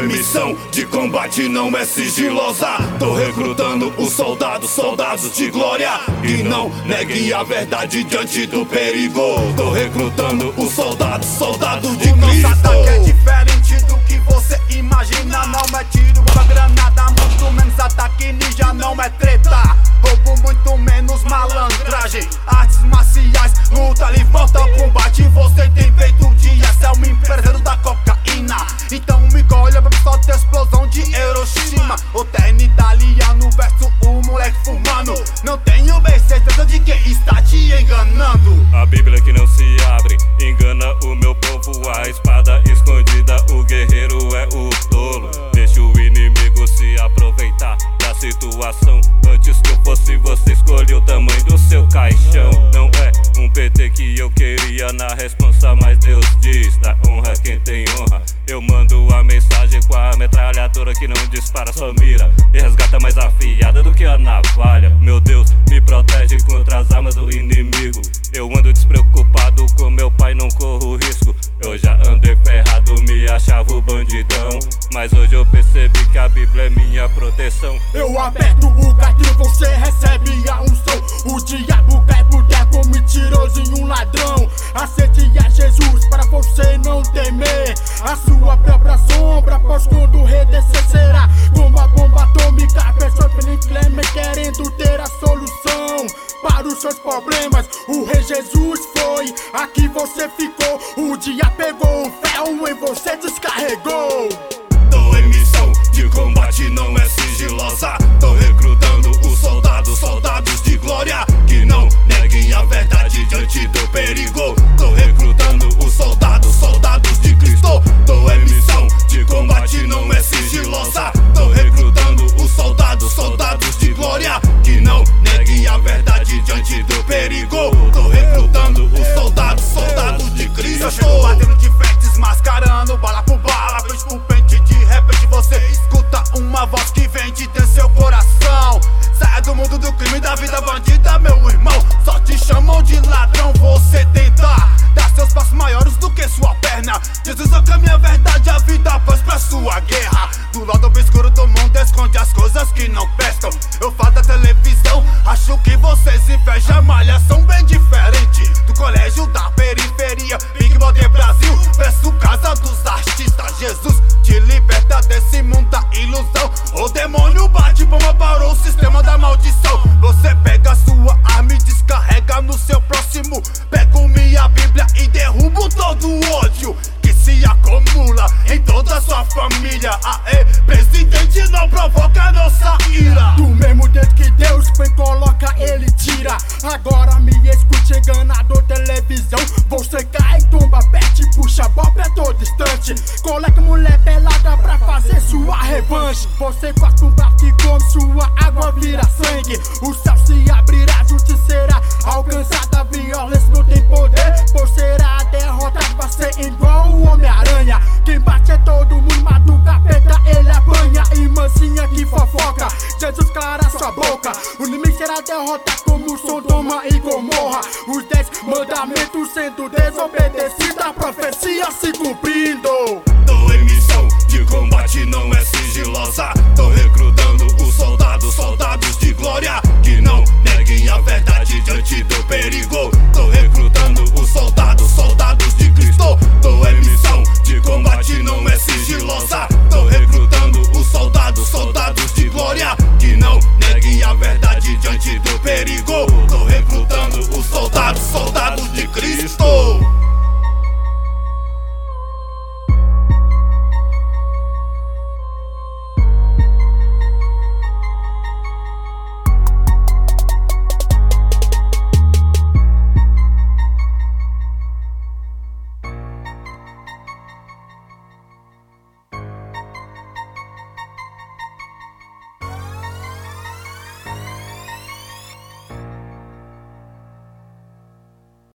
em missão de combate, não é sigilosa. Tô recrutando os soldados de glória, que não neguem a verdade diante do perigo. Tô recrutando os soldados de o Cristo. nosso ataque é diferente do que você imagina. Não é tiro, bomba, granada, muito menos ataque ninja, não é treta. Roubo, muito menos malandragem. Artes marciais, luta livre, mortal combate. Você tem feito dia, é um empresário da cocaína. Então me olha pra pessoa ter explosão de Hiroshima. O terno italiano versus o moleque fumando. Não tenho bem certeza de quem está te enganando. A Bíblia que não se abre engana o meu povo. A espada escondida, o guerreiro é o tolo. Deixa o inimigo se aproveitar da situação. Antes que eu fosse, você escolheu o tamanho do seu caixão. Não é um PT que eu queria na responsa, mas Deus diz: dá honra quem tem honra. Eu mando a mensagem com a metralhadora que não dispara, só mira e resgata mais afiada do que a navalha. Meu Deus, me protege contra as armas do inimigo. Eu ando despreocupado com meu pai, não corro risco. Eu já andei ferrado, me achava o bandidão, mas hoje eu percebi que a Bíblia é minha proteção. Eu aperto o gatilho, você recebe a unção. O diabo cai por terra como mentiroso e um ladrão. Aceite a Jesus para você não temer a sua própria sombra, pois quando o rei descer será como a bomba atômica. Pessoas Clement querendo ter a solução para os seus problemas. O rei Jesus foi, aqui você ficou. O dia pegou, o ferro em você descarregou. Tô em missão de combate, não é sigilosa. Tô recrutando os soldados de glória, que não neguem a verdade diante do perigo. Tô recrutando os soldados de Cristo. Tô em missão de combate, não é sigilosa. Tô recrutando os soldados de glória, que não neguem a verdade diante do perigo. Tô recrutando os soldados de Cristo. Eu chego batendo de frente, desmascarando bala por bala, pente por pente. De repente você escuta uma voz que vem de dentro do seu coração. Saia do mundo do crime, da vida bandida, meu irmão. Só te chamam de ladrão, você tenta dar seus passos maiores do que sua perna. Jesus é o caminho, a verdade, a vida, paz pra sua guerra. Do lado obscuro do mundo esconde as coisas que não prestam. Eu falo da televisão, acho que vocês invejam a malhação bem diferente. Do colégio da periferia, Big Brother Brasil versus casa dos artistas. Jesus te liberta desse mundo da ilusão. O demônio bate palma para o sistema da maldição. Você pega a sua arma e descarrega no seu próximo. Pego minha Bíblia e derrubo todo o ódio que se acumula em toda a sua família. Aê, presidente, não provoca nossa ira. Do mesmo jeito que Deus foi, coloca, ele tira. Agora me escute, enganador, televisão. Você cai, tumba, perde, puxa, bob é todo instante. Coloca mulher pelada pra fazer sua revanche. Você corta um prato e come, sua água vira sangue. O céu se abrirá, justiça será alcançada. Violência não tem poder, pois será derrotado. Vai ser igual o Homem-Aranha. Quem bate é todo mundo, mas do capeta ele apanha. E mansinha que fofoca, Jesus clara sua boca. O inimigo será derrotado como Sodoma e Gomorra. Os 10 mandamentos sendo desobedecidos, a profecia se cumprindo. Tô em missão de combate, não é sigilosa. Tô recrutando os soldados de glória, que não neguem a verdade diante do perigo. Tô recrutando os soldados de Cristo. Tô em missão de combate, não é sigilosa.